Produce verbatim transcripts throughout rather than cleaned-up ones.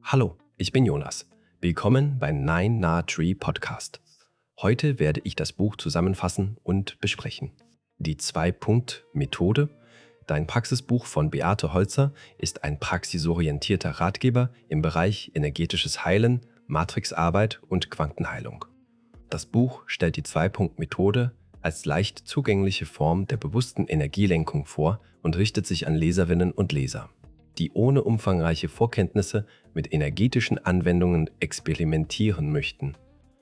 Hallo, ich bin Jonas. Willkommen beim Nine Na Tree Podcast. Heute werde ich das Buch zusammenfassen und besprechen. Die Zwei-Punkt-Methode, dein Praxisbuch von Beate Holzer, ist ein praxisorientierter Ratgeber im Bereich energetisches Heilen, Matrixarbeit und Quantenheilung. Das Buch stellt die Zwei-Punkt-Methode als leicht zugängliche Form der bewussten Energielenkung vor und richtet sich an Leserinnen und Leser, die ohne umfangreiche Vorkenntnisse mit energetischen Anwendungen experimentieren möchten.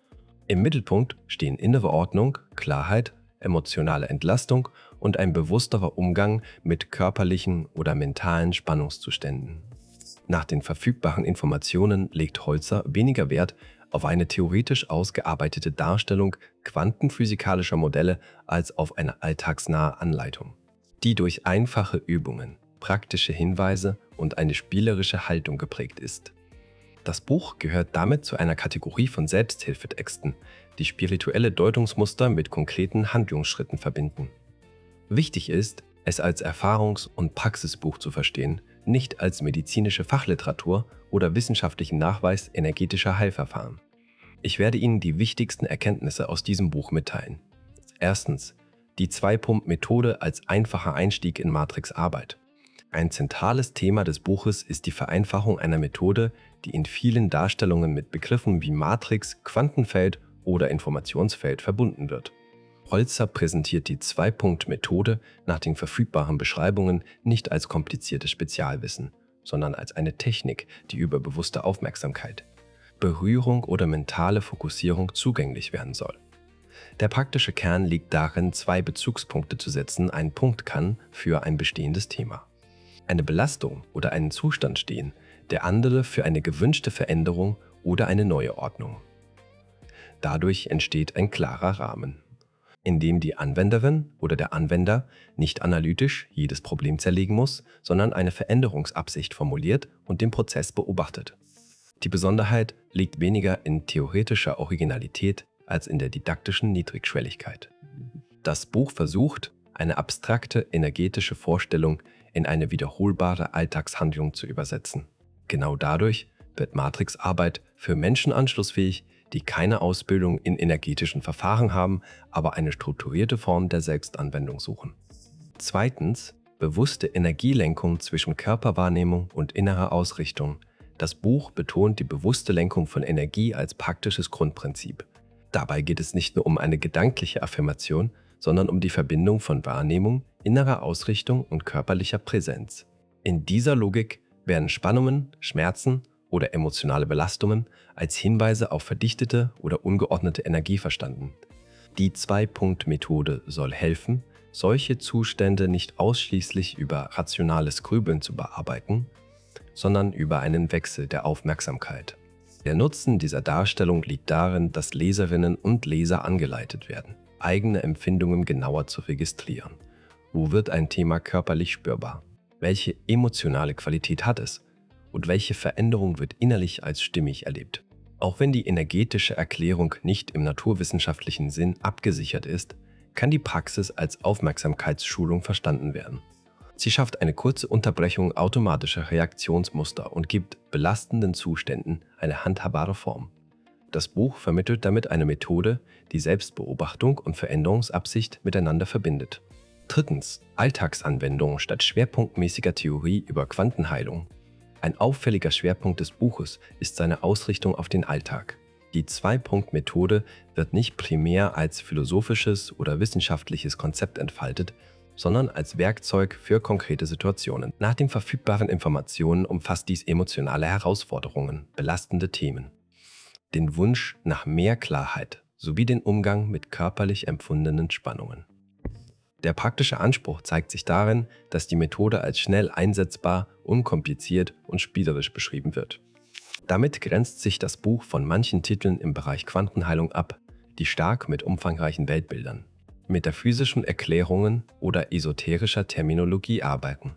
Im Mittelpunkt stehen innere Ordnung, Klarheit, emotionale Entlastung und ein bewussterer Umgang mit körperlichen oder mentalen Spannungszuständen. Nach den verfügbaren Informationen legt Holzer weniger Wert auf eine theoretisch ausgearbeitete Darstellung quantenphysikalischer Modelle als auf eine alltagsnahe Anleitung, die durch einfache Übungen, praktische Hinweise und eine spielerische Haltung geprägt ist. Das Buch gehört damit zu einer Kategorie von Selbsthilfetexten, die spirituelle Deutungsmuster mit konkreten Handlungsschritten verbinden. Wichtig ist, es als Erfahrungs- und Praxisbuch zu verstehen, nicht als medizinische Fachliteratur oder wissenschaftlichen Nachweis energetischer Heilverfahren. Ich werde Ihnen die wichtigsten Erkenntnisse aus diesem Buch mitteilen. Erstens, die Zwei-Punkt-Methode als einfacher Einstieg in Matrixarbeit. Ein zentrales Thema des Buches ist die Vereinfachung einer Methode, die in vielen Darstellungen mit Begriffen wie Matrix, Quantenfeld oder Informationsfeld verbunden wird. Holzer präsentiert die Zwei-Punkt-Methode nach den verfügbaren Beschreibungen nicht als kompliziertes Spezialwissen, sondern als eine Technik, die über bewusste Aufmerksamkeit, Berührung oder mentale Fokussierung zugänglich werden soll. Der praktische Kern liegt darin, zwei Bezugspunkte zu setzen, ein Punkt kann für ein bestehendes Thema, eine Belastung oder einen Zustand stehen, der andere für eine gewünschte Veränderung oder eine neue Ordnung. Dadurch entsteht ein klarer Rahmen, in dem die Anwenderin oder der Anwender nicht analytisch jedes Problem zerlegen muss, sondern eine Veränderungsabsicht formuliert und den Prozess beobachtet. Die Besonderheit liegt weniger in theoretischer Originalität als in der didaktischen Niedrigschwelligkeit. Das Buch versucht, eine abstrakte energetische Vorstellung in eine wiederholbare Alltagshandlung zu übersetzen. Genau dadurch wird Matrixarbeit für Menschen anschlussfähig, die keine Ausbildung in energetischen Verfahren haben, aber eine strukturierte Form der Selbstanwendung suchen. Zweitens, bewusste Energielenkung zwischen Körperwahrnehmung und innerer Ausrichtung. Das Buch betont die bewusste Lenkung von Energie als praktisches Grundprinzip. Dabei geht es nicht nur um eine gedankliche Affirmation, sondern um die Verbindung von Wahrnehmung, innerer Ausrichtung und körperlicher Präsenz. In dieser Logik werden Spannungen, Schmerzen oder emotionale Belastungen als Hinweise auf verdichtete oder ungeordnete Energie verstanden. Die Zwei-Punkt-Methode soll helfen, solche Zustände nicht ausschließlich über rationales Grübeln zu bearbeiten, sondern über einen Wechsel der Aufmerksamkeit. Der Nutzen dieser Darstellung liegt darin, dass Leserinnen und Leser angeleitet werden, eigene Empfindungen genauer zu registrieren. Wo wird ein Thema körperlich spürbar? Welche emotionale Qualität hat es? Und welche Veränderung wird innerlich als stimmig erlebt? Auch wenn die energetische Erklärung nicht im naturwissenschaftlichen Sinn abgesichert ist, kann die Praxis als Aufmerksamkeitsschulung verstanden werden. Sie schafft eine kurze Unterbrechung automatischer Reaktionsmuster und gibt belastenden Zuständen eine handhabbare Form. Das Buch vermittelt damit eine Methode, die Selbstbeobachtung und Veränderungsabsicht miteinander verbindet. Drittens, Alltagsanwendung statt schwerpunktmäßiger Theorie über Quantenheilung. Ein auffälliger Schwerpunkt des Buches ist seine Ausrichtung auf den Alltag. Die Zwei-Punkt-Methode wird nicht primär als philosophisches oder wissenschaftliches Konzept entfaltet, sondern als Werkzeug für konkrete Situationen. Nach den verfügbaren Informationen umfasst dies emotionale Herausforderungen, belastende Themen, den Wunsch nach mehr Klarheit sowie den Umgang mit körperlich empfundenen Spannungen. Der praktische Anspruch zeigt sich darin, dass die Methode als schnell einsetzbar, unkompliziert und spielerisch beschrieben wird. Damit grenzt sich das Buch von manchen Titeln im Bereich Quantenheilung ab, die stark mit umfangreichen Weltbildern, metaphysischen Erklärungen oder esoterischer Terminologie arbeiten.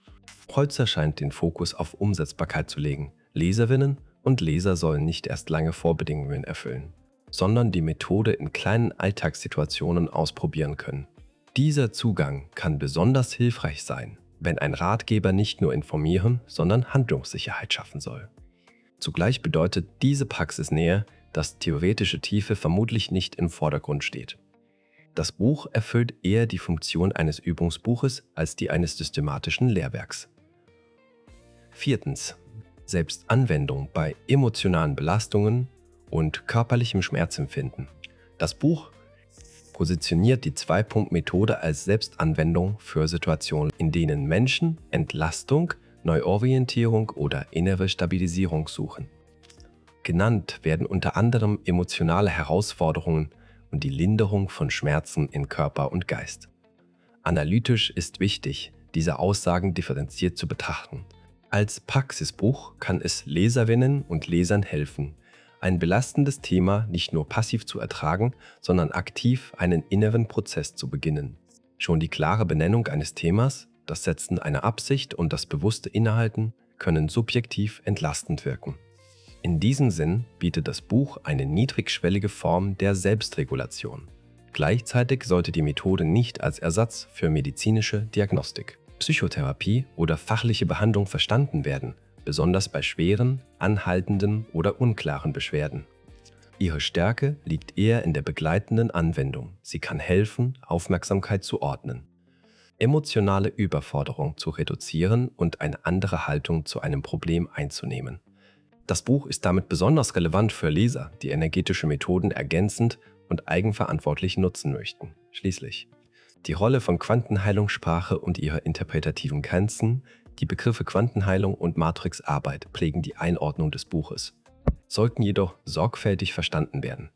Holzer scheint den Fokus auf Umsetzbarkeit zu legen. Leserinnen und Leser sollen nicht erst lange Vorbedingungen erfüllen, sondern die Methode in kleinen Alltagssituationen ausprobieren können. Dieser Zugang kann besonders hilfreich sein, wenn ein Ratgeber nicht nur informieren, sondern Handlungssicherheit schaffen soll. Zugleich bedeutet diese Praxisnähe, dass theoretische Tiefe vermutlich nicht im Vordergrund steht. Das Buch erfüllt eher die Funktion eines Übungsbuches als die eines systematischen Lehrwerks. Viertens. Selbstanwendung bei emotionalen Belastungen und körperlichem Schmerzempfinden. Das Buch positioniert die Zwei-Punkt-Methode als Selbstanwendung für Situationen, in denen Menschen Entlastung, Neuorientierung oder innere Stabilisierung suchen. Genannt werden unter anderem emotionale Herausforderungen und die Linderung von Schmerzen in Körper und Geist. Analytisch ist wichtig, diese Aussagen differenziert zu betrachten. Als Praxisbuch kann es Leserinnen und Lesern helfen, ein belastendes Thema nicht nur passiv zu ertragen, sondern aktiv einen inneren Prozess zu beginnen. Schon die klare Benennung eines Themas, das Setzen einer Absicht und das bewusste Innehalten können subjektiv entlastend wirken. In diesem Sinn bietet das Buch eine niedrigschwellige Form der Selbstregulation. Gleichzeitig sollte die Methode nicht als Ersatz für medizinische Diagnostik, Psychotherapie oder fachliche Behandlung verstanden werden, besonders bei schweren, anhaltenden oder unklaren Beschwerden. Ihre Stärke liegt eher in der begleitenden Anwendung. Sie kann helfen, Aufmerksamkeit zu ordnen, emotionale Überforderung zu reduzieren und eine andere Haltung zu einem Problem einzunehmen. Das Buch ist damit besonders relevant für Leser, die energetische Methoden ergänzend und eigenverantwortlich nutzen möchten. Schließlich die Rolle von Quantenheilungssprache und ihre interpretativen Grenzen. Die Begriffe Quantenheilung und Matrixarbeit prägen die Einordnung des Buches, sollten jedoch sorgfältig verstanden werden.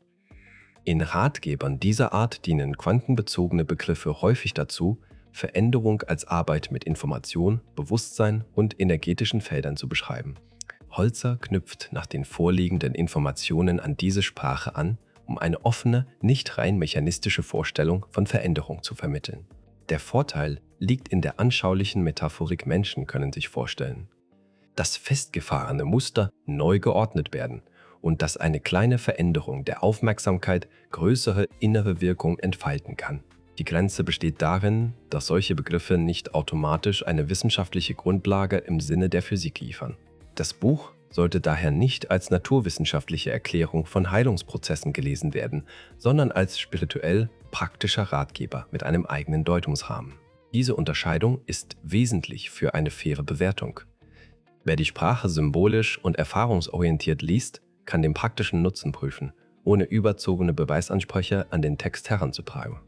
In Ratgebern dieser Art dienen quantenbezogene Begriffe häufig dazu, Veränderung als Arbeit mit Information, Bewusstsein und energetischen Feldern zu beschreiben. Holzer knüpft nach den vorliegenden Informationen an diese Sprache an, um eine offene, nicht rein mechanistische Vorstellung von Veränderung zu vermitteln. Der Vorteil liegt in der anschaulichen Metaphorik. Menschen können sich vorstellen, dass festgefahrene Muster neu geordnet werden und dass eine kleine Veränderung der Aufmerksamkeit größere innere Wirkung entfalten kann. Die Grenze besteht darin, dass solche Begriffe nicht automatisch eine wissenschaftliche Grundlage im Sinne der Physik liefern. Das Buch sollte daher nicht als naturwissenschaftliche Erklärung von Heilungsprozessen gelesen werden, sondern als spirituell praktischer Ratgeber mit einem eigenen Deutungsrahmen. Diese Unterscheidung ist wesentlich für eine faire Bewertung. Wer die Sprache symbolisch und erfahrungsorientiert liest, kann den praktischen Nutzen prüfen, ohne überzogene Beweisansprüche an den Text heranzutragen.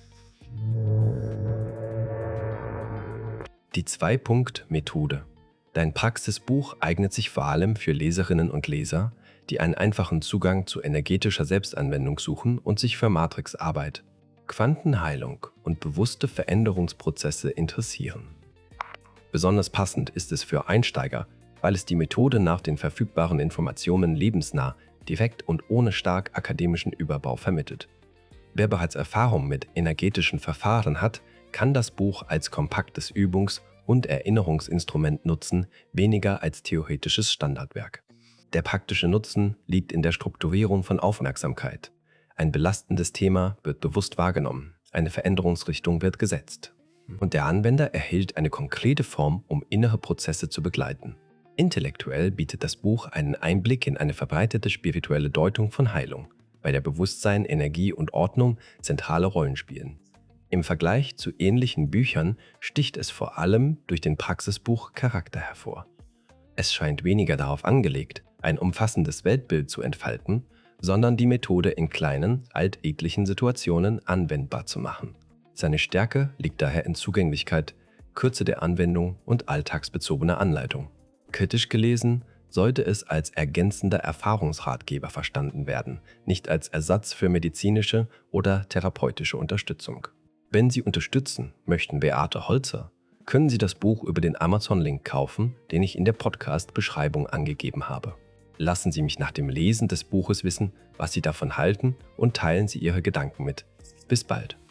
Die Zwei-Punkt-Methode. Dein Praxisbuch eignet sich vor allem für Leserinnen und Leser, die einen einfachen Zugang zu energetischer Selbstanwendung suchen und sich für Matrixarbeit, Quantenheilung und bewusste Veränderungsprozesse interessieren. Besonders passend ist es für Einsteiger, weil es die Methode nach den verfügbaren Informationen lebensnah, direkt und ohne stark akademischen Überbau vermittelt. Wer bereits Erfahrung mit energetischen Verfahren hat, kann das Buch als kompaktes Übungs- und Erinnerungsinstrument nutzen, weniger als theoretisches Standardwerk. Der praktische Nutzen liegt in der Strukturierung von Aufmerksamkeit. Ein belastendes Thema wird bewusst wahrgenommen, eine Veränderungsrichtung wird gesetzt. Und der Anwender erhält eine konkrete Form, um innere Prozesse zu begleiten. Intellektuell bietet das Buch einen Einblick in eine verbreitete spirituelle Deutung von Heilung, bei der Bewusstsein, Energie und Ordnung zentrale Rollen spielen. Im Vergleich zu ähnlichen Büchern sticht es vor allem durch den Praxisbuch-Charakter hervor. Es scheint weniger darauf angelegt, ein umfassendes Weltbild zu entfalten, sondern die Methode in kleinen, alltäglichen Situationen anwendbar zu machen. Seine Stärke liegt daher in Zugänglichkeit, Kürze der Anwendung und alltagsbezogener Anleitung. Kritisch gelesen sollte es als ergänzender Erfahrungsratgeber verstanden werden, nicht als Ersatz für medizinische oder therapeutische Unterstützung. Wenn Sie unterstützen möchten Beate Holzer, können Sie das Buch über den Amazon-Link kaufen, den ich in der Podcast-Beschreibung angegeben habe. Lassen Sie mich nach dem Lesen des Buches wissen, was Sie davon halten und teilen Sie Ihre Gedanken mit. Bis bald.